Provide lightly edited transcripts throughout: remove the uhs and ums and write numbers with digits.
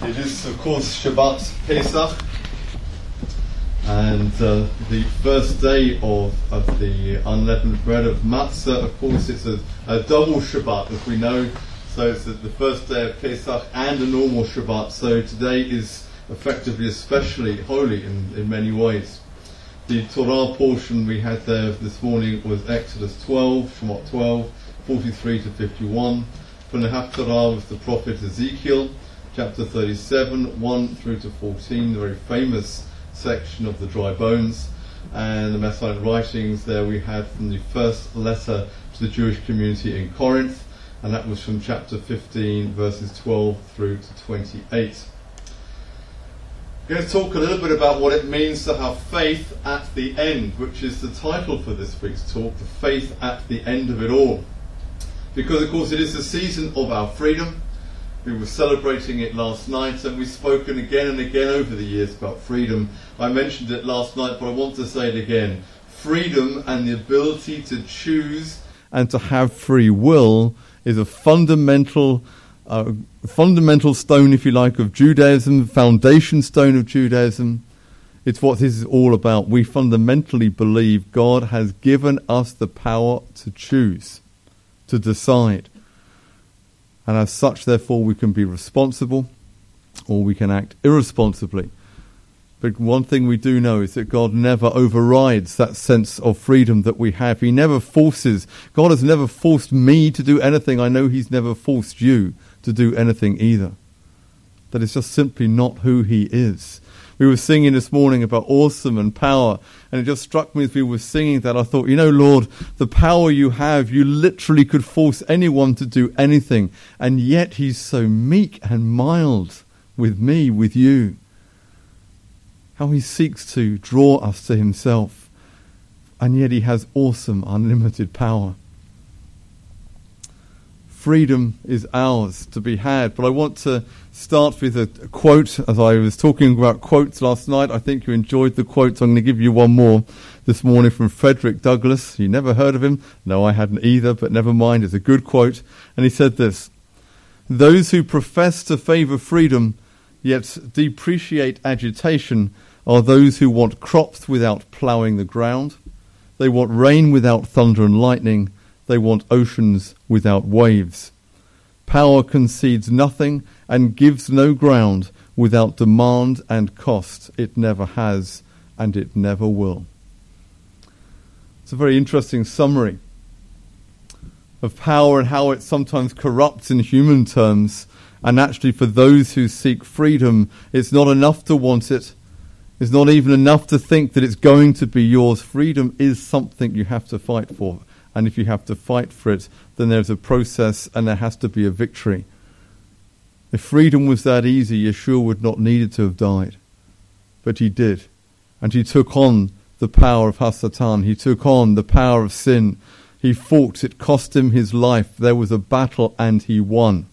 It is, of course, Shabbat Pesach, and the first day of the unleavened bread of Matzah. Of course, it's a double Shabbat, as we know. So it's the first day of Pesach and a normal Shabbat. So today is effectively especially holy in many ways. The Torah portion we had there this morning was Exodus 12, Shemot 12, 43 to 51. From the Haftarah was the prophet Ezekiel, chapter 37, 1 through to 14, the very famous section of the dry bones. And the Messianic writings there we had from the first letter to the Jewish community in Corinth, and that was from chapter 15, verses 12 through to 28. We're going to talk a little bit about what it means to have faith at the end, which is the title for this week's talk, the faith at the end of it all. Because, of course, it is the season of our freedom. We were celebrating it last night, and we've spoken again and again over the years about freedom. I mentioned it last night, but I want to say it again. Freedom and the ability to choose and to have free will is a fundamental stone, if you like, of Judaism, foundation stone of Judaism. It's what this is all about. We fundamentally believe God has given us the power to choose, to decide. And as such, therefore, we can be responsible or we can act irresponsibly. But one thing we do know is that God never overrides that sense of freedom that we have. He never forces. God has never forced me to do anything. I know He's never forced you to do anything either. That is just simply not who He is. We were singing this morning about awesome and power, and it just struck me as we were singing that, I thought, you know, Lord, the power you have, you literally could force anyone to do anything, and yet He's so meek and mild with me, with you. How He seeks to draw us to Himself, and yet He has awesome, unlimited power. Freedom is ours to be had, but I want to start with a quote. As I was talking about quotes last night, I think you enjoyed the quotes. I'm going to give you one more this morning from Frederick Douglass. You never heard of him? No, I hadn't either, but never mind, it's a good quote. And he said this: "Those who profess to favour freedom yet depreciate agitation are those who want crops without ploughing the ground. They want rain without thunder and lightning. They want oceans without waves. Power concedes nothing and gives no ground without demand and cost. It never has and it never will." It's a very interesting summary of power and how it sometimes corrupts in human terms. And actually, for those who seek freedom, it's not enough to want it. It's not even enough to think that it's going to be yours. Freedom is something you have to fight for. And if you have to fight for it, then there's a process and there has to be a victory. If freedom was that easy, Yeshua would not need to have died. But He did. And He took on the power of Hasatan. He took on the power of sin. He fought. It cost Him His life. There was a battle and He won.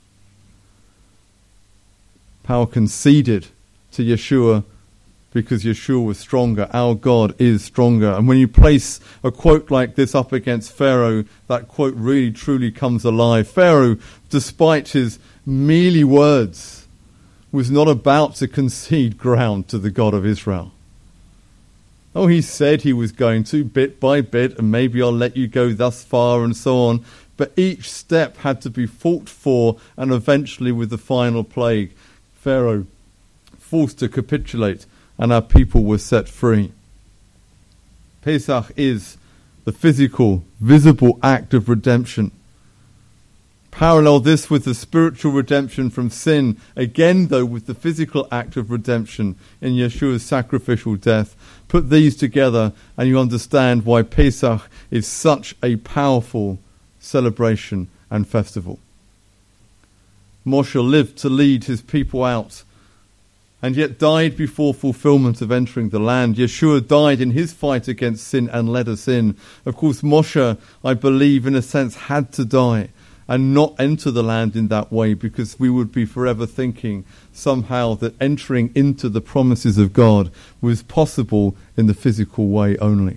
Power conceded to Yeshua because Yeshua was stronger. Our God is stronger. And when you place a quote like this up against Pharaoh, that quote really truly comes alive. Pharaoh, despite his mealy words, was not about to concede ground to the God of Israel. Oh, he said he was going to, bit by bit, and maybe I'll let you go thus far and so on. But each step had to be fought for, and eventually with the final plague, Pharaoh forced to capitulate, and our people were set free. Pesach is the physical, visible act of redemption. Parallel this with the spiritual redemption from sin, again though with the physical act of redemption in Yeshua's sacrificial death. Put these together and you understand why Pesach is such a powerful celebration and festival. Moshe lived to lead his people out, and yet died before fulfillment of entering the land. Yeshua died in his fight against sin and led us in. Of course, Moshe, I believe, in a sense, had to die and not enter the land in that way, because we would be forever thinking somehow that entering into the promises of God was possible in the physical way only.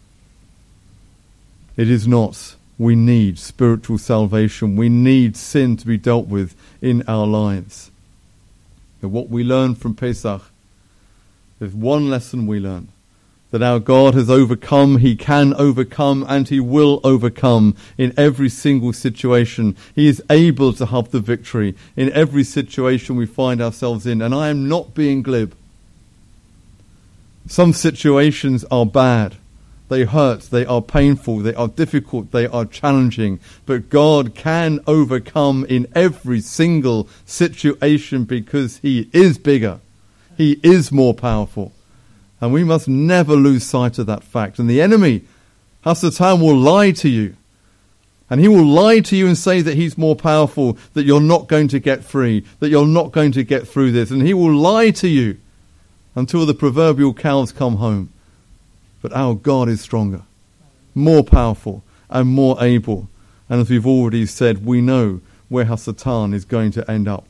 It is not. We need spiritual salvation. We need sin to be dealt with in our lives. But what we learn from Pesach, there's one lesson we learn. That our God has overcome, He can overcome, and He will overcome in every single situation. He is able to have the victory in every situation we find ourselves in. And I am not being glib. Some situations are bad. They hurt, they are painful, they are difficult, they are challenging. But God can overcome in every single situation because He is bigger. He is more powerful. And we must never lose sight of that fact. And the enemy, Hasatan, will lie to you. And he will lie to you and say that he's more powerful, that you're not going to get free, that you're not going to get through this. And he will lie to you until the proverbial cows come home. But our God is stronger, more powerful, and more able. And as we've already said, we know where Hasatan is going to end up.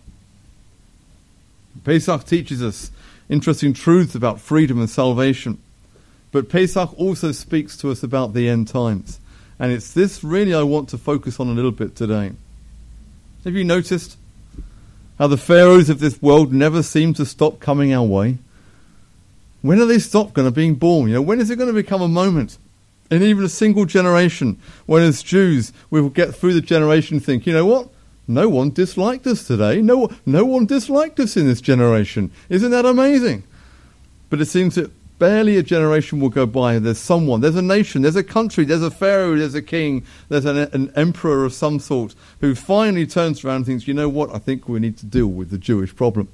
Pesach teaches us interesting truths about freedom and salvation. But Pesach also speaks to us about the end times. And it's this really I want to focus on a little bit today. Have you noticed how the pharaohs of this world never seem to stop coming our way? When are they stop going to being born? When is it going to become a moment in even a single generation when as Jews we will get through the generation and think, you know what? No one disliked us today. No one disliked us in this generation. Isn't that amazing? But it seems that barely a generation will go by. There's someone, there's a nation, there's a country, there's a pharaoh, there's a king, there's an emperor of some sort who finally turns around and thinks, you know what, I think we need to deal with the Jewish problem.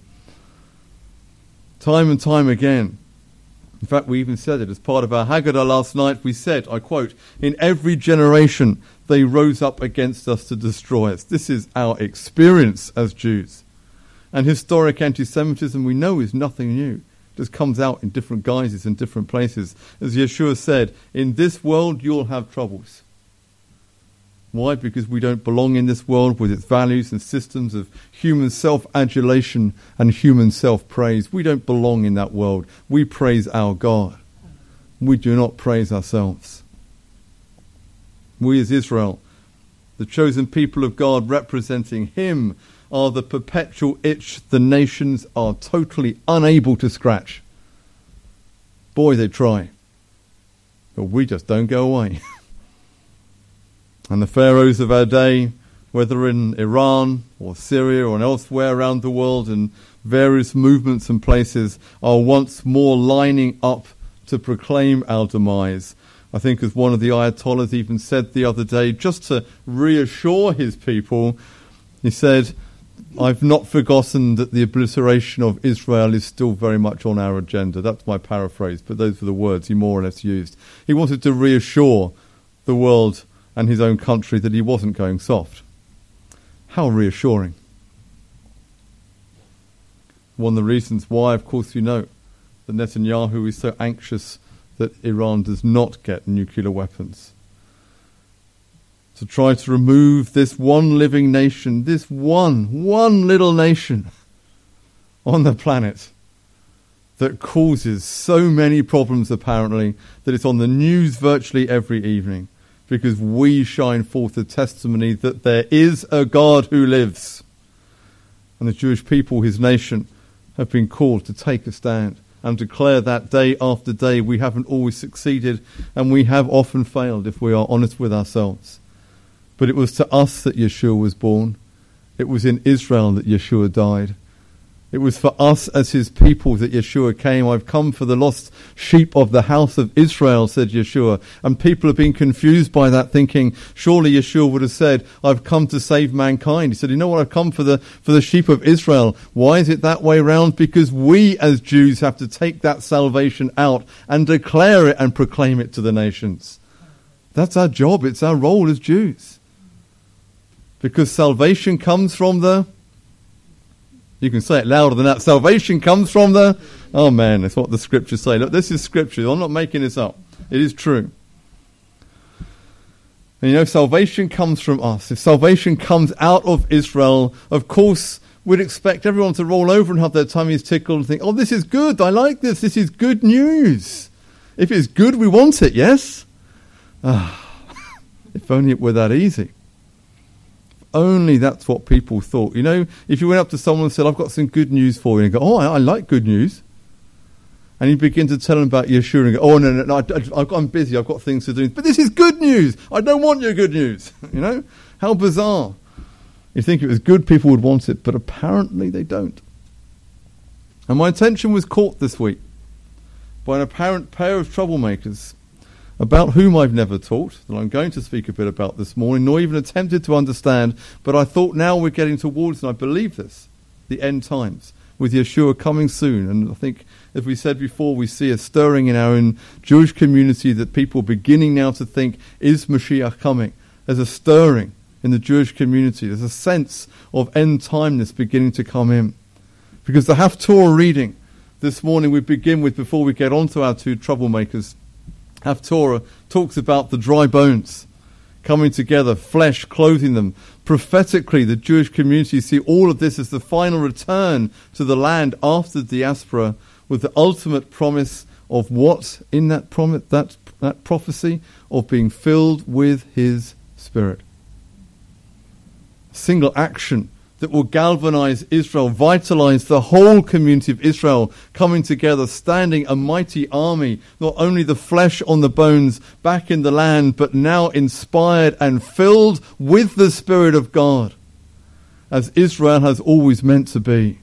Time and time again. In fact, we even said it as part of our Haggadah last night. We said, I quote, in every generation they rose up against us to destroy us. This is our experience as Jews. And historic anti-Semitism, we know, is nothing new. It just comes out in different guises in different places. As Yeshua said, in this world you'll have troubles. Why? Because we don't belong in this world with its values and systems of human self-adulation and human self-praise. We don't belong in that world. We praise our God. We do not praise ourselves. We as Israel, the chosen people of God representing Him, are the perpetual itch the nations are totally unable to scratch. Boy, they try. But we just don't go away. And the pharaohs of our day, whether in Iran or Syria or elsewhere around the world in various movements and places, are once more lining up to proclaim our demise. I think as one of the Ayatollahs even said the other day, just to reassure his people, he said, I've not forgotten that the obliteration of Israel is still very much on our agenda. That's my paraphrase, but those were the words he more or less used. He wanted to reassure the world and his own country that he wasn't going soft. How reassuring. One of the reasons why, of course, you know that Netanyahu is so anxious that Iran does not get nuclear weapons. To try to remove this one living nation, this one little nation on the planet that causes so many problems apparently that it's on the news virtually every evening. Because we shine forth a testimony that there is a God who lives. And the Jewish people, His nation, have been called to take a stand and declare that day after day. We haven't always succeeded, and we have often failed if we are honest with ourselves. But it was to us that Yeshua was born. It was in Israel that Yeshua died. It was for us as His people that Yeshua came. I've come for the lost sheep of the house of Israel, said Yeshua. And people have been confused by that, thinking, surely Yeshua would have said, I've come to save mankind. He said, you know what, I've come for the sheep of Israel. Why is it that way round? Because we as Jews have to take that salvation out and declare it and proclaim it to the nations. That's our job. It's our role as Jews. Because salvation comes from the... You can say it louder than that. Salvation comes from the... Oh man, that's what the scriptures say. Look, this is scripture. I'm not making this up. It is true. And salvation comes from us. If salvation comes out of Israel, of course, we'd expect everyone to roll over and have their tummies tickled and think, oh, this is good. I like this. This is good news. If it's good, we want it, yes? If only it were that easy. If only that's what people thought. You know, if you went up to someone and said, I've got some good news for you, and you go, oh, I like good news. And you begin to tell them about Yeshua and go, oh, no, I'm busy, I've got things to do. But this is good news. I don't want your good news. You know, how bizarre. You think it was good, people would want it, but apparently they don't. And my attention was caught this week by an apparent pair of troublemakers about whom I've never taught, that I'm going to speak a bit about this morning, nor even attempted to understand, but I thought now we're getting towards, and I believe this, the end times, with Yeshua coming soon. And I think, as we said before, we see a stirring in our own Jewish community that people are beginning now to think, is Mashiach coming? There's a stirring in the Jewish community. There's a sense of end-timeness beginning to come in. Because the Haftorah reading this morning we begin with, before we get on to our two troublemakers, Haftorah talks about the dry bones coming together, flesh clothing them. Prophetically, the Jewish community see all of this as the final return to the land after the diaspora, with the ultimate promise of what in that prophecy of being filled with His Spirit. A single action that will galvanize Israel, vitalize the whole community of Israel, coming together, standing a mighty army, not only the flesh on the bones back in the land, but now inspired and filled with the Spirit of God, as Israel has always meant to be.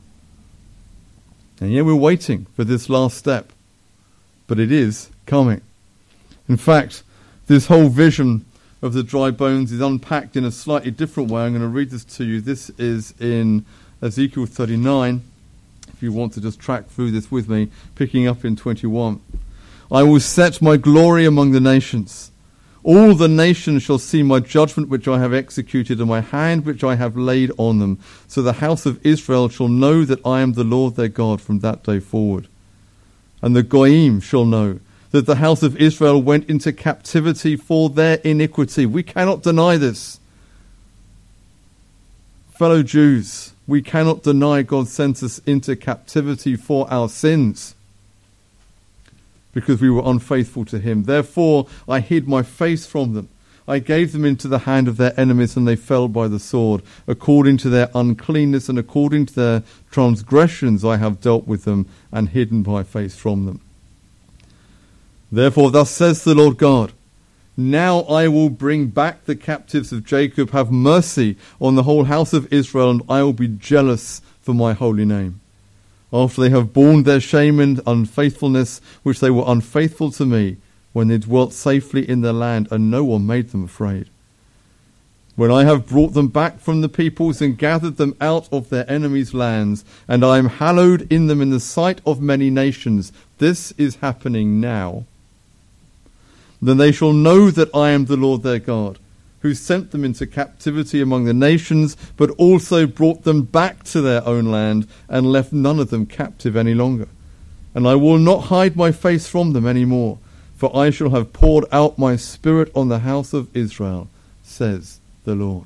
And yet we're waiting for this last step, but it is coming. In fact, this whole vision of the dry bones is unpacked in a slightly different way. I'm going to read this to you. This is in Ezekiel 39, if you want to just track through this with me, picking up in 21. I will set my glory among the nations. All the nations shall see my judgment which I have executed, and my hand which I have laid on them. So the house of Israel shall know that I am the Lord their God from that day forward. And the Goyim shall know that the house of Israel went into captivity for their iniquity. We cannot deny this. Fellow Jews, we cannot deny God sent us into captivity for our sins, because we were unfaithful to Him. Therefore I hid my face from them. I gave them into the hand of their enemies, and they fell by the sword. According to their uncleanness and according to their transgressions I have dealt with them, and hidden my face from them. Therefore, thus says the Lord God, now I will bring back the captives of Jacob, have mercy on the whole house of Israel, and I will be jealous for my holy name. After they have borne their shame and unfaithfulness, which they were unfaithful to me, when they dwelt safely in their land, and no one made them afraid. When I have brought them back from the peoples and gathered them out of their enemies' lands, and I am hallowed in them in the sight of many nations, this is happening now. Then they shall know that I am the Lord their God, who sent them into captivity among the nations, but also brought them back to their own land, and left none of them captive any longer. And I will not hide my face from them any more, for I shall have poured out my Spirit on the house of Israel, says the Lord.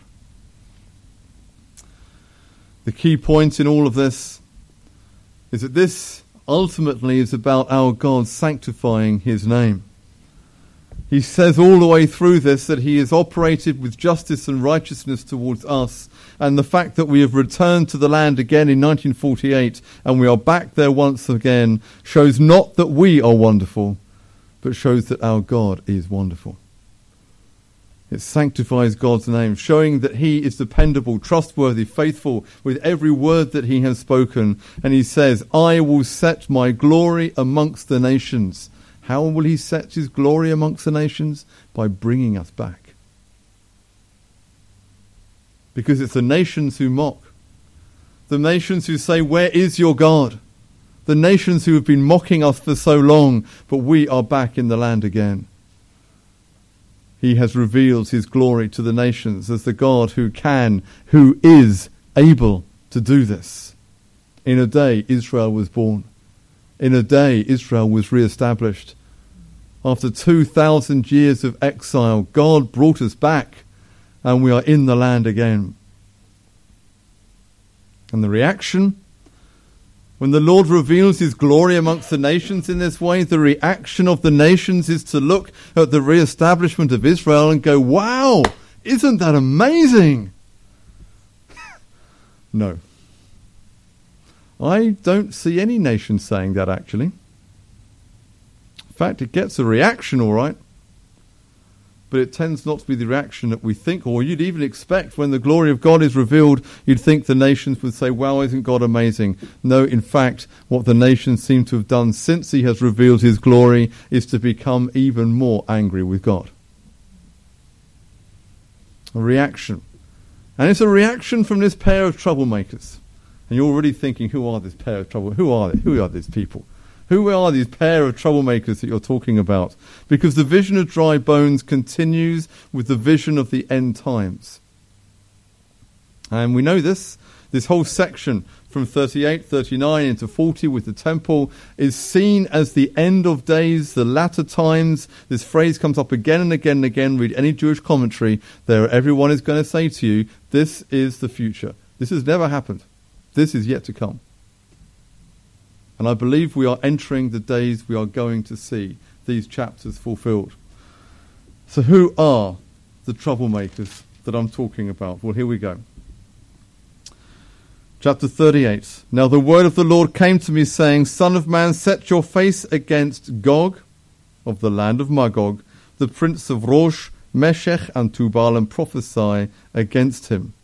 The key point in all of this is that this ultimately is about our God sanctifying His name. He says all the way through this that He has operated with justice and righteousness towards us, and the fact that we have returned to the land again in 1948 and we are back there once again shows not that we are wonderful, but shows that our God is wonderful. It sanctifies God's name, showing that He is dependable, trustworthy, faithful with every word that He has spoken. And He says, I will set my glory amongst the nations. How will He set His glory amongst the nations? By bringing us back. Because it's the nations who mock. The nations who say, where is your God? The nations who have been mocking us for so long, but we are back in the land again. He has revealed His glory to the nations as the God who is able to do this. In a day, Israel was born. In a day, Israel was re-established. After 2,000 years of exile, God brought us back, and we are in the land again. And the reaction? When the Lord reveals His glory amongst the nations in this way, the reaction of the nations is to look at the re-establishment of Israel and go, wow, isn't that amazing? No. I don't see any nation saying that, actually. In fact, it gets a reaction, all right, but it tends not to be the reaction that we think, or you'd even expect when the glory of God is revealed, you'd think the nations would say, wow, isn't God amazing? No, in fact, what the nations seem to have done since he has revealed his glory is to become even more angry with God. A reaction. And it's a reaction from this pair of troublemakers. And you're already thinking, who are this pair of troublemakers? Who are they? Who are these people? Who are these pair of troublemakers that you're talking about? Because the vision of dry bones continues with the vision of the end times. And we know this whole section from 38, 39 into 40 with the temple is seen as the end of days, the latter times. This phrase comes up again and again and again. Read any Jewish commentary there. Everyone is going to say to you, this is the future. This has never happened. This is yet to come. And I believe we are entering the days we are going to see these chapters fulfilled. So who are the troublemakers that I'm talking about? Well, here we go. Chapter 38. Now the word of the Lord came to me, saying, Son of man, set your face against Gog, of the land of Magog, the prince of Rosh, Meshech, and Tubal, and prophesy against him.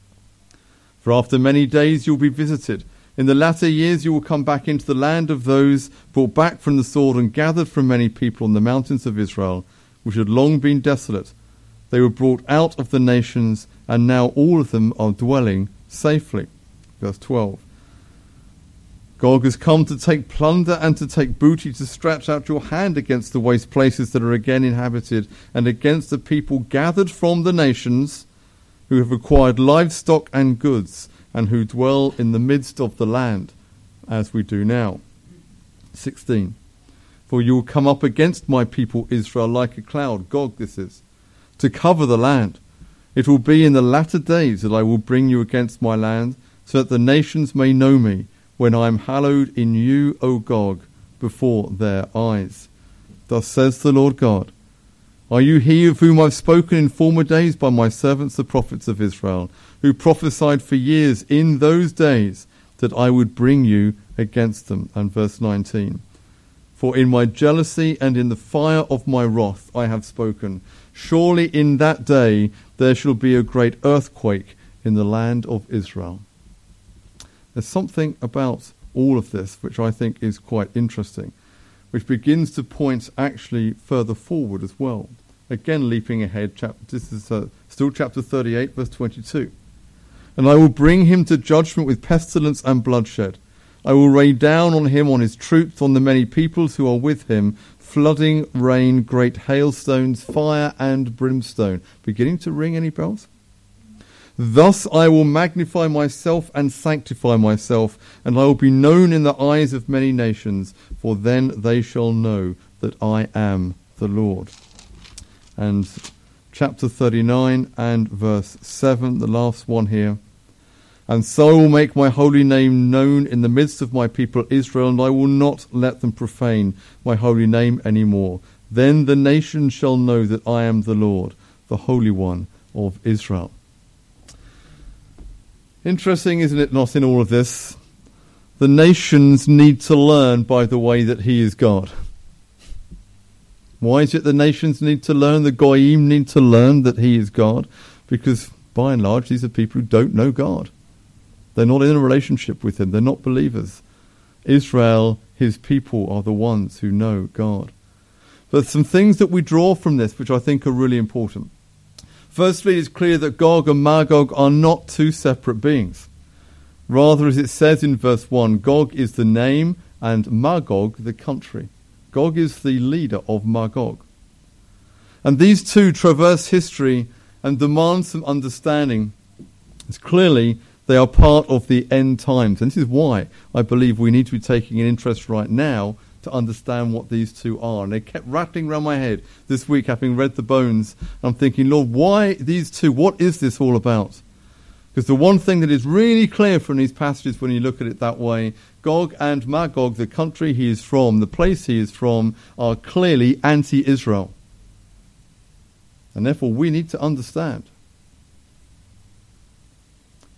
For after many days you will be visited. In the latter years you will come back into the land of those brought back from the sword and gathered from many people on the mountains of Israel, which had long been desolate. They were brought out of the nations, and now all of them are dwelling safely. Verse 12. Gog has come to take plunder and to take booty, to stretch out your hand against the waste places that are again inhabited, and against the people gathered from the nations, who have acquired livestock and goods, and who dwell in the midst of the land, as we do now. 16. For you will come up against my people Israel like a cloud, Gog this is, to cover the land. It will be in the latter days that I will bring you against my land, so that the nations may know me, when I am hallowed in you, O Gog, before their eyes. Thus says the Lord God, Are you he of whom I have spoken in former days by my servants the prophets of Israel, who prophesied for years in those days that I would bring you against them? And verse 19. For in my jealousy and in the fire of my wrath I have spoken. Surely in that day there shall be a great earthquake in the land of Israel. There's something about all of this which I think is quite interesting, which begins to point actually further forward as well. Again, leaping ahead, this is still chapter 38, verse 22. And I will bring him to judgment with pestilence and bloodshed. I will rain down on him, on his troops, on the many peoples who are with him, flooding, rain, great hailstones, fire and brimstone. Beginning to ring any bells? Thus I will magnify myself and sanctify myself, and I will be known in the eyes of many nations, for then they shall know that I am the Lord. And chapter 39 and verse 7, the last one here. And so I will make my holy name known in the midst of my people Israel, and I will not let them profane my holy name any more. Then the nations shall know that I am the Lord, the Holy One of Israel. Interesting, isn't it, not in all of this? The nations need to learn, by the way, that he is God. Why is it the nations need to learn, the Goyim need to learn that he is God? Because, by and large, these are people who don't know God. They're not in a relationship with him. They're not believers. Israel, his people, are the ones who know God. But some things that we draw from this, which I think are really important. Firstly, it's clear that Gog and Magog are not two separate beings. Rather, as it says in verse 1, Gog is the name and Magog the country. Gog is the leader of Magog. And these two traverse history and demand some understanding. It's clearly they are part of the end times. And this is why I believe we need to be taking an interest right now to understand what these two are. And they kept rattling around my head this week, having read the bones. I'm thinking, Lord, why these two? What is this all about? Because the one thing that is really clear from these passages when you look at it that way, Gog and Magog, the country he is from, the place he is from, are clearly anti-Israel. And therefore we need to understand.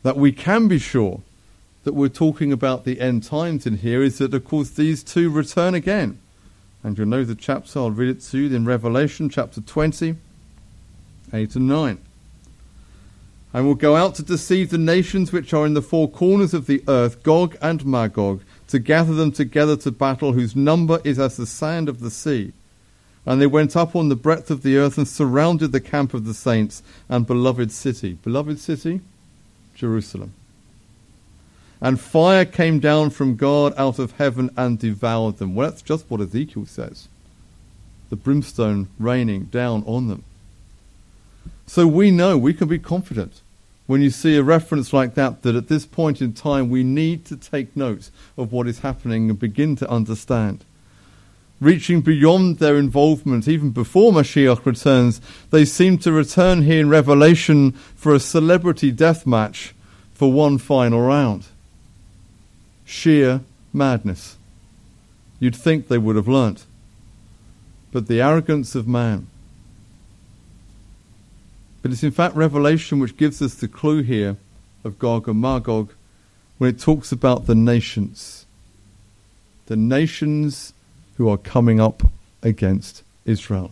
that we can be sure that we're talking about the end times in here is that, of course, these two return again. And you'll know the chapter, I'll read it to you, in Revelation chapter 20, 8 and 9. And will go out to deceive the nations which are in the four corners of the earth, Gog and Magog, to gather them together to battle, whose number is as the sand of the sea. And they went up on the breadth of the earth and surrounded the camp of the saints and beloved city. Beloved city? Jerusalem. And fire came down from God out of heaven and devoured them. Well, that's just what Ezekiel says. The brimstone raining down on them. So we know, we can be confident when you see a reference like that at this point in time we need to take note of what is happening and begin to understand. Reaching beyond their involvement, even before Mashiach returns, they seem to return here in Revelation for a celebrity death match for one final round. Sheer madness. You'd think they would have learnt. But the arrogance of man. But it's in fact Revelation which gives us the clue here of Gog and Magog when it talks about the nations. The nations who are coming up against Israel.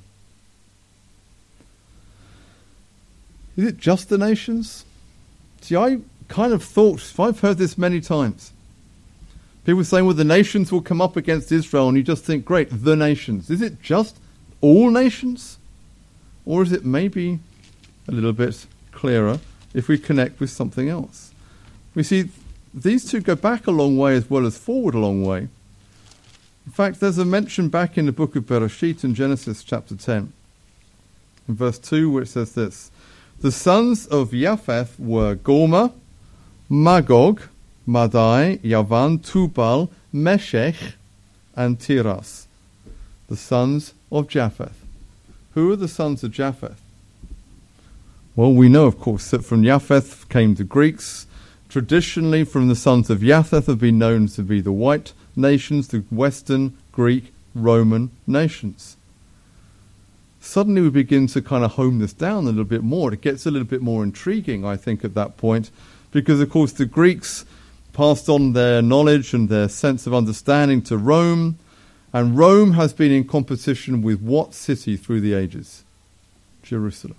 Is it just the nations? See, I kind of thought, I've heard this many times, people saying, well, the nations will come up against Israel, and you just think, great, the nations. Is it just all nations? Or is it maybe a little bit clearer if we connect with something else? We see these two go back a long way as well as forward a long way. In fact, there's a mention back in the book of Bereshit in Genesis chapter 10, in verse 2, where it says this: the sons of Japheth were Gomer, Magog, Madai, Yavan, Tubal, Meshech, and Tiras. The sons of Japheth. Who are the sons of Japheth? Well, we know, of course, that from Japheth came the Greeks. Traditionally, from the sons of Japheth have been known to be the white nations, the Western, Greek, Roman nations. Suddenly we begin to kind of hone this down a little bit more. It gets a little bit more intriguing, I think, at that point, because, of course, the Greeks passed on their knowledge and their sense of understanding to Rome, and Rome has been in competition with what city through the ages? Jerusalem.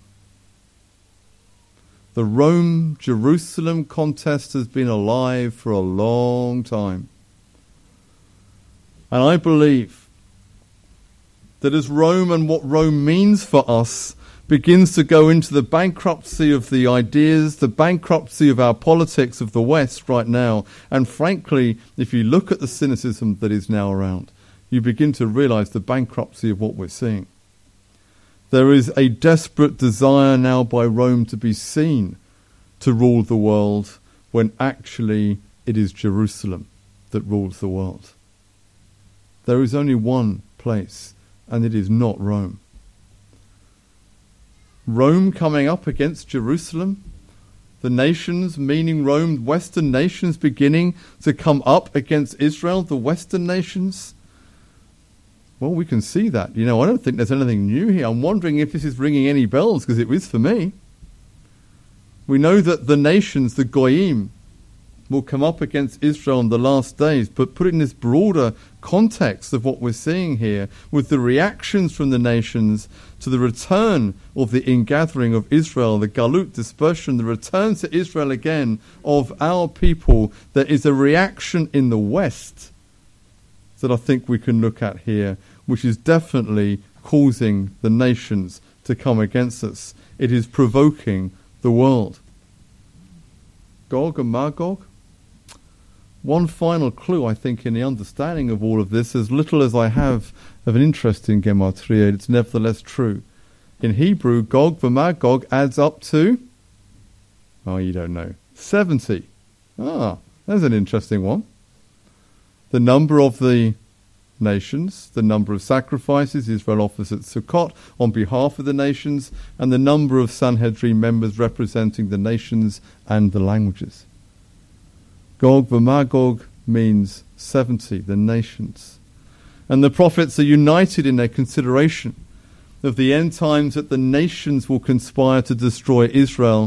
The Rome-Jerusalem contest has been alive for a long time. And I believe that as Rome and what Rome means for us begins to go into the bankruptcy of the ideas, the bankruptcy of our politics of the West right now, and frankly, if you look at the cynicism that is now around, you begin to realize the bankruptcy of what we're seeing. There is a desperate desire now by Rome to be seen to rule the world, when actually it is Jerusalem that rules the world. There is only one place, and it is not Rome. Rome coming up against Jerusalem, the nations, meaning Rome, Western nations beginning to come up against Israel, the Western nations. Well, we can see that. I don't think there's anything new here. I'm wondering if this is ringing any bells, because it is for me. We know that the nations, the Goyim, will come up against Israel in the last days, but put it in this broader context of what we're seeing here, with the reactions from the nations to the return of the ingathering of Israel, the Galut dispersion, the return to Israel again of our people, there is a reaction in the West that I think we can look at here, which is definitely causing the nations to come against us. It is provoking the world. Gog and Magog. One final clue, I think, in the understanding of all of this, as little as I have of an interest in Gematria, it's nevertheless true. In Hebrew, Gog and Magog adds up to, you don't know, 70. There's an interesting one. The number of the nations, the number of sacrifices Israel offers at Sukkot on behalf of the nations, and the number of Sanhedrin members representing the nations and the languages. Gog v'Magog means 70, the nations. And the prophets are united in their consideration of the end times, that the nations will conspire to destroy Israel,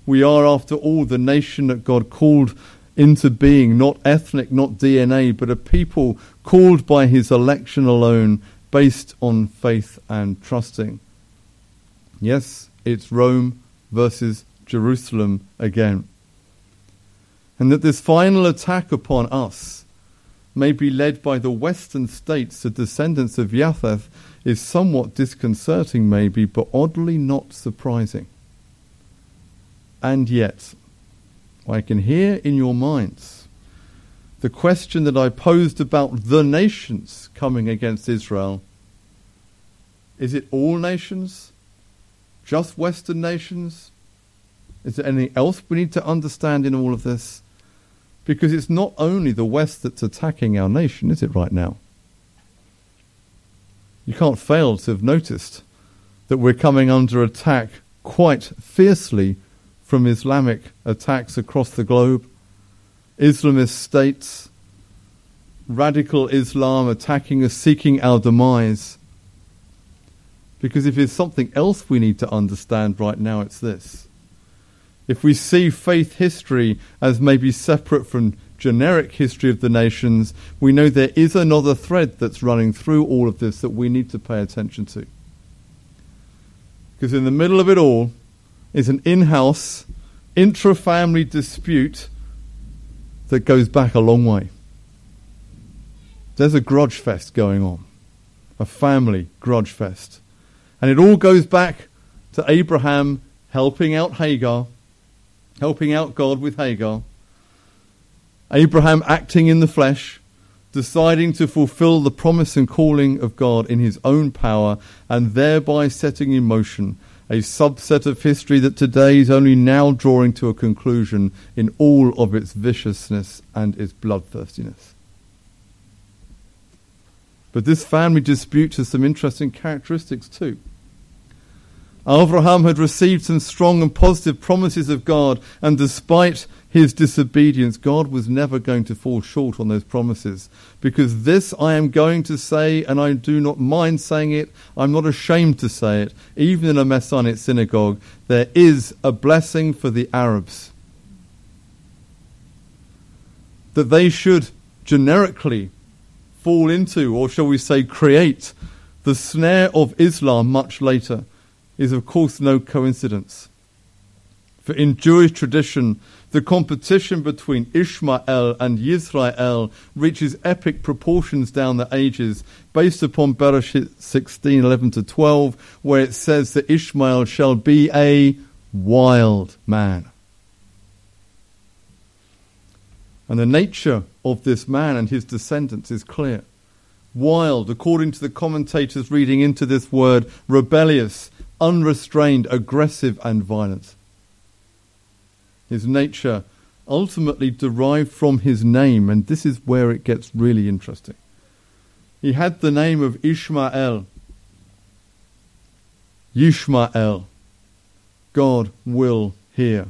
We are, after all, the nation that God called into being, not ethnic, not DNA, but a people called by his election alone, based on faith and trusting. Yes, it's Rome versus Jerusalem again. And that this final attack upon us may be led by the western states, the descendants of Japheth, is somewhat disconcerting maybe, but oddly not surprising. And yet, I can hear in your minds the question that I posed about the nations coming against Israel. Is it all nations? Just Western nations? Is there anything else we need to understand in all of this? Because it's not only the West that's attacking our nation, is it, right now? You can't fail to have noticed that we're coming under attack quite fiercely from Islamic attacks across the globe. Islamist states, radical Islam attacking us, seeking our demise. Because if there's something else we need to understand right now, it's this. If we see faith history as maybe separate from generic history of the nations, we know there is another thread that's running through all of this that we need to pay attention to. Because in the middle of it all is an in-house, intra-family dispute that goes back a long way. There's a grudge fest going on, a family grudge fest. And it all goes back to Abraham helping out Hagar, helping out God with Hagar. Abraham acting in the flesh, deciding to fulfill the promise and calling of God in his own power, and thereby setting in motion a subset of history that today is only now drawing to a conclusion in all of its viciousness and its bloodthirstiness. But this family dispute has some interesting characteristics too. Abraham had received some strong and positive promises of God, and despite his disobedience, God was never going to fall short on those promises. Because this I am going to say, and I do not mind saying it, I'm not ashamed to say it, even in a Messianic synagogue, there is a blessing for the Arabs. That they should generically fall into, or shall we say create, the snare of Islam much later is of course no coincidence. For in Jewish tradition, the competition between Ishmael and Yisrael reaches epic proportions down the ages, based upon Bereshit 16:11-12, where it says that Ishmael shall be a wild man. And the nature of this man and his descendants is clear. Wild, according to the commentators reading into this word, rebellious, unrestrained, aggressive and violent. His nature ultimately derived from his name, and this is where it gets really interesting. He had the name of Ishmael. Yishmael. God will hear.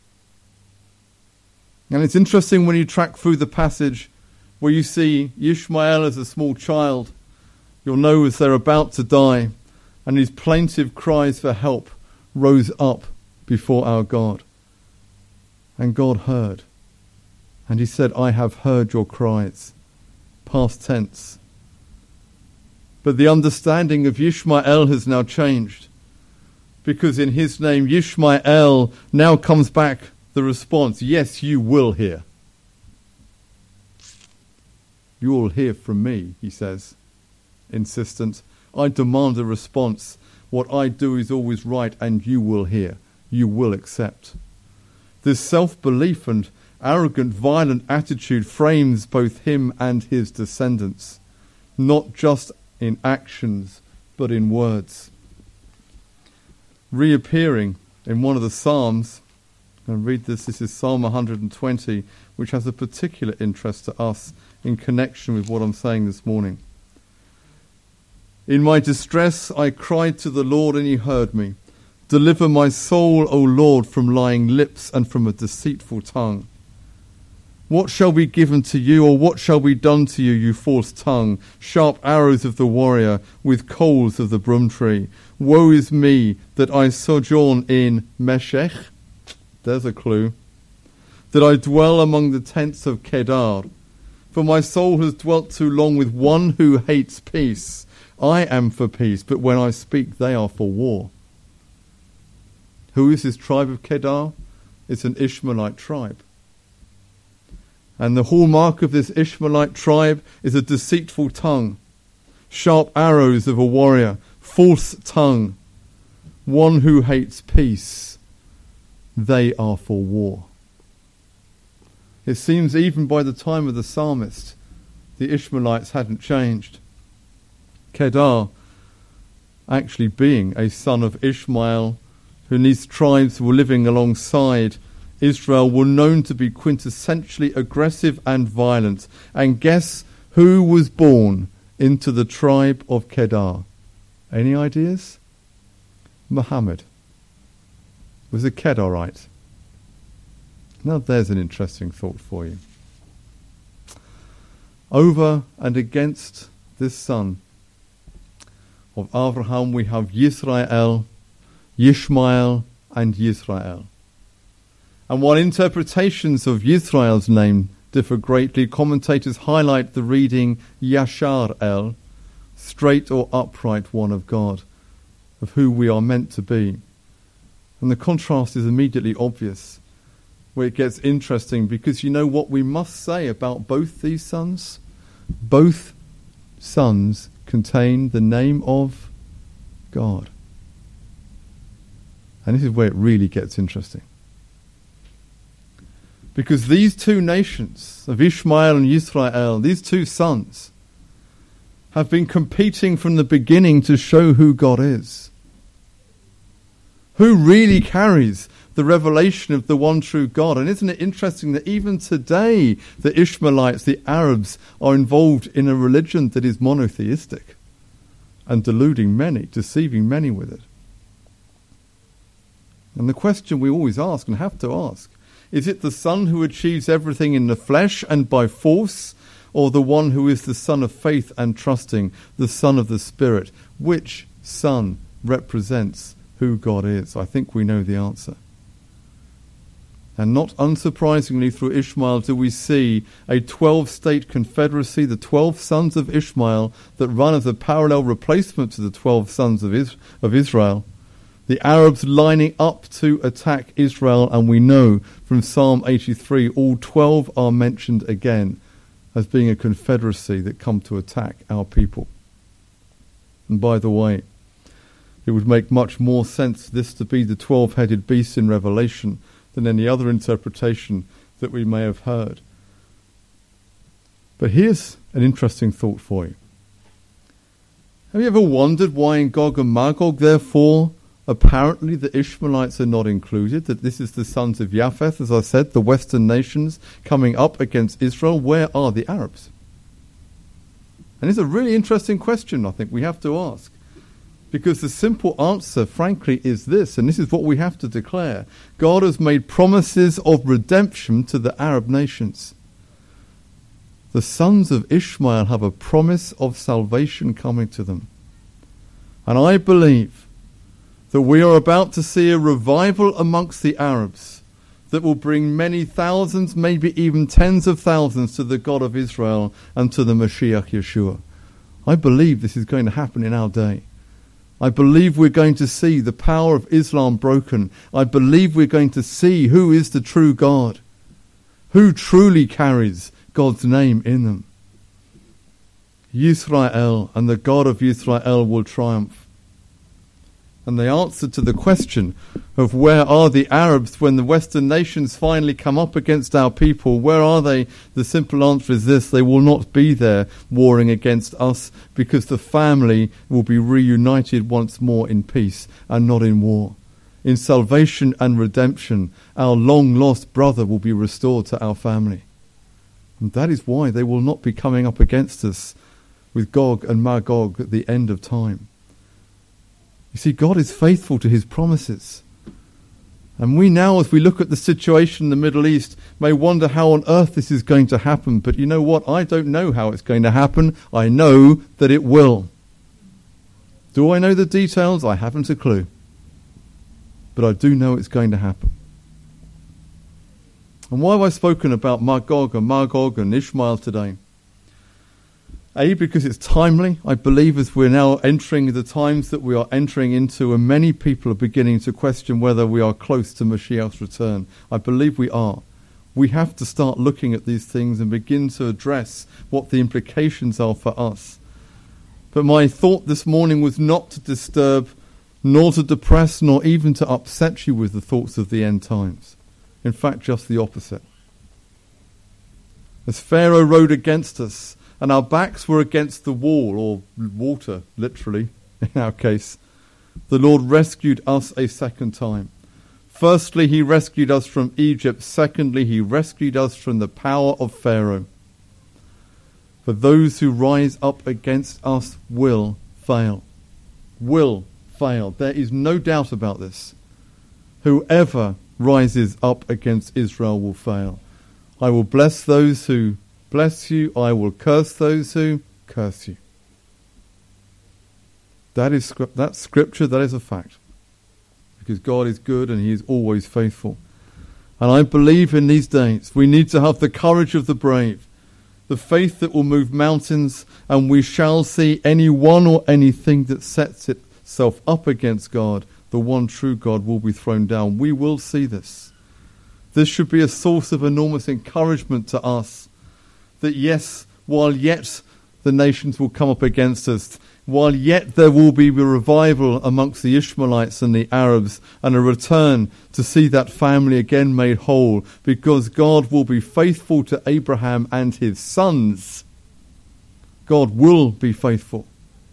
And it's interesting when you track through the passage where you see Ishmael as a small child. You'll know as they're about to die, and his plaintive cries for help rose up before our God. And God heard. And he said, I have heard your cries. Past tense. But the understanding of Yishmael has now changed. Because in his name, Yishmael, now comes back the response, yes, you will hear. You will hear from me, he says, insistent. I demand a response. What I do is always right, and you will hear. You will accept. This self-belief and arrogant, violent attitude frames both him and his descendants, not just in actions, but in words. Reappearing in one of the Psalms, and read this is Psalm 120, which has a particular interest to us in connection with what I'm saying this morning. In my distress I cried to the Lord, and he heard me. Deliver my soul, O Lord, from lying lips and from a deceitful tongue. What shall be given to you, or what shall be done to you, you false tongue, sharp arrows of the warrior, with coals of the broom tree? Woe is me that I sojourn in Meshech, There's a clue. That I dwell among the tents of Kedar. For my soul has dwelt too long with one who hates peace. I am for peace, but when I speak, they are for war. Who is this tribe of Kedar? It's an Ishmaelite tribe. And the hallmark of this Ishmaelite tribe is a deceitful tongue, sharp arrows of a warrior, false tongue, one who hates peace. They are for war. It seems even by the time of the psalmist, the Ishmaelites hadn't changed. Kedar actually being a son of Ishmael, who these tribes were living alongside Israel, were known to be quintessentially aggressive and violent. And guess who was born into the tribe of Kedar? Any ideas? Muhammad was a Kedarite. Now there's an interesting thought for you. Over and against this son of Abraham we have Yisrael, Yishmael and Yisrael. And while interpretations of Yisrael's name differ greatly, commentators highlight the reading Yashar El, straight or upright one of God, of who we are meant to be. And the contrast is immediately obvious, where it gets interesting, because you know what we must say about both these sons? Both sons contain the name of God. And this is where it really gets interesting. Because these two nations of Ishmael and Yisrael, these two sons, have been competing from the beginning to show who God is. Who really carries the revelation of the one true God? And isn't it interesting that even today the Ishmaelites, the Arabs, are involved in a religion that is monotheistic and deluding many, deceiving many with it? And the question we always ask and have to ask, is it the Son who achieves everything in the flesh and by force, or the one who is the Son of faith and trusting, the Son of the Spirit? Which Son represents who God is? I think we know the answer. And not unsurprisingly, through Ishmael do we see a 12-state confederacy, the 12 sons of Ishmael, that run as a parallel replacement to the 12 sons of Israel. The Arabs lining up to attack Israel, and we know from Psalm 83, all 12 are mentioned again as being a confederacy that come to attack our people. And by the way, it would make much more sense this to be the 12-headed beast in Revelation than any other interpretation that we may have heard. But here's an interesting thought for you. Have you ever wondered why in Gog and Magog, therefore, apparently the Ishmaelites are not included, that this is the sons of Japheth, as I said, the western nations coming up against Israel? Where are the Arabs? And it's a really interesting question, I think, we have to ask. Because the simple answer, frankly, is this, and this is what we have to declare. God has made promises of redemption to the Arab nations. The sons of Ishmael have a promise of salvation coming to them. And I believe that we are about to see a revival amongst the Arabs that will bring many thousands, maybe even tens of thousands, to the God of Israel and to the Mashiach Yeshua. I believe this is going to happen in our day. I believe we're going to see the power of Islam broken. I believe we're going to see who is the true God, who truly carries God's name in them. Yisrael and the God of Yisrael will triumph. And the answer to the question of where are the Arabs when the Western nations finally come up against our people, where are they? The simple answer is this: they will not be there warring against us, because the family will be reunited once more in peace and not in war. In salvation and redemption, our long-lost brother will be restored to our family. And that is why they will not be coming up against us with Gog and Magog at the end of time. You see, God is faithful to his promises. And we now, as we look at the situation in the Middle East, may wonder how on earth this is going to happen. But you know what? I don't know how it's going to happen. I know that it will. Do I know the details? I haven't a clue. But I do know it's going to happen. And why have I spoken about Magog and Ishmael today? A, because it's timely, I believe, as we're now entering the times that we are entering into, and many people are beginning to question whether we are close to Mashiach's return. I believe we are. We have to start looking at these things and begin to address what the implications are for us. But my thought this morning was not to disturb, nor to depress, nor even to upset you with the thoughts of the end times. In fact, just the opposite. As Pharaoh rode against us, and our backs were against the wall, or water, literally, in our case, the Lord rescued us a second time. Firstly, he rescued us from Egypt. Secondly, he rescued us from the power of Pharaoh. For those who rise up against us will fail. Will fail. There is no doubt about this. Whoever rises up against Israel will fail. I will bless those who bless you. I will curse those who curse you. That's scripture. That is a fact. Because God is good and he is always faithful. And I believe in these days we need to have the courage of the brave, the faith that will move mountains, and we shall see anyone or anything that sets itself up against God, the one true God, will be thrown down. We will see this. This should be a source of enormous encouragement to us, that yes, while yet the nations will come up against us, while yet there will be a revival amongst the Ishmaelites and the Arabs, and a return to see that family again made whole, because God will be faithful to Abraham and his sons. God will be faithful.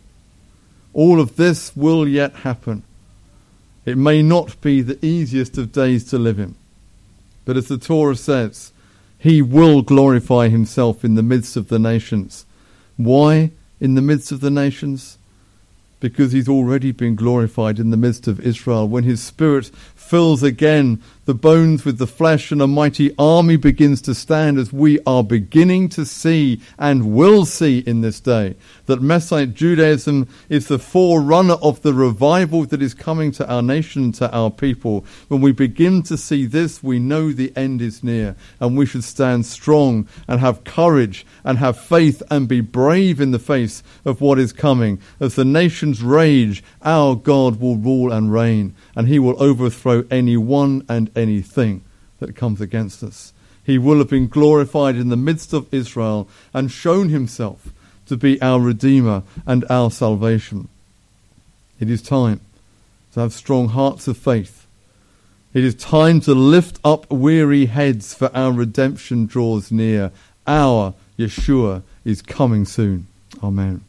All of this will yet happen. It may not be the easiest of days to live in, but as the Torah says, he will glorify himself in the midst of the nations. Why in the midst of the nations? Because he's already been glorified in the midst of Israel. When his spirit fills again the bones with the flesh, and a mighty army begins to stand, as we are beginning to see and will see in this day, that Messianic Judaism is the forerunner of the revival that is coming to our nation, to our people. When we begin to see this, we know the end is near, and we should stand strong and have courage and have faith and be brave in the face of what is coming. As the nations rage, our God will rule and reign, and he will overthrow anyone and anything that comes against us. He will have been glorified in the midst of Israel and shown himself to be our Redeemer and our salvation. It is time to have strong hearts of faith. It is time to lift up weary heads, for our redemption draws near. Our Yeshua is coming soon. Amen.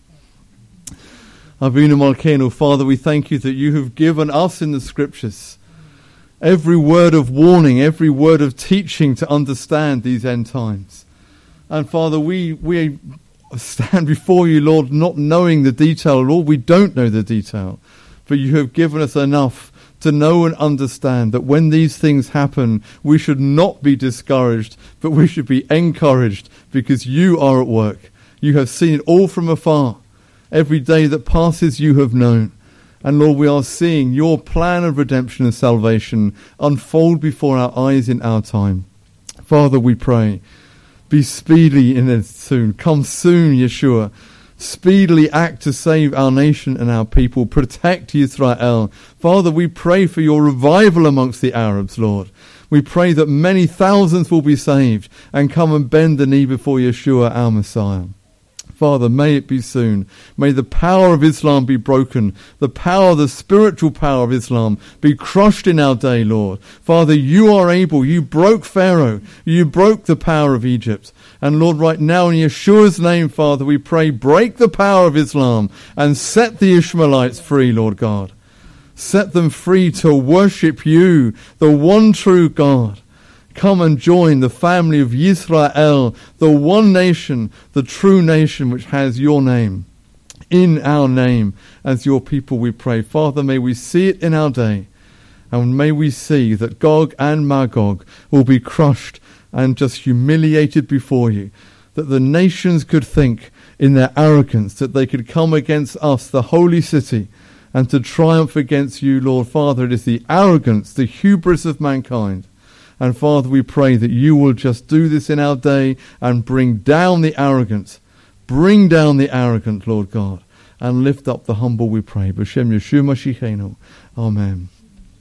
Avinu Malkeinu, Father, we thank you that you have given us in the Scriptures every word of warning, every word of teaching to understand these end times. And Father, we stand before you, Lord, not knowing the detail. Lord, we don't know the detail, but you have given us enough to know and understand that when these things happen, we should not be discouraged, but we should be encouraged, because you are at work. You have seen it all from afar. Every day that passes you have known. And Lord, we are seeing your plan of redemption and salvation unfold before our eyes in our time. Father, we pray, be speedy in it soon. Come soon, Yeshua. Speedily act to save our nation and our people. Protect Israel. Father, we pray for your revival amongst the Arabs, Lord. We pray that many thousands will be saved and come and bend the knee before Yeshua, our Messiah. Father, may it be soon. May the power of Islam be broken. The spiritual power of Islam be crushed in our day, Lord. Father, you are able. You broke Pharaoh. You broke the power of Egypt. And Lord, right now in Yeshua's name, Father, we pray, break the power of Islam and set the Ishmaelites free, Lord God. Set them free to worship you, the one true God. Come and join the family of Yisrael, the one nation, the true nation which has your name. In our name, as your people, we pray. Father, may we see it in our day, and may we see that Gog and Magog will be crushed and just humiliated before you, that the nations could think in their arrogance that they could come against us, the holy city, and to triumph against you, Lord. Father, it is the arrogance, the hubris of mankind. And Father, we pray that you will just do this in our day and bring down the arrogant. Bring down the arrogant, Lord God, and lift up the humble, we pray. B'Shem Yeshua Mashiachenu. Amen.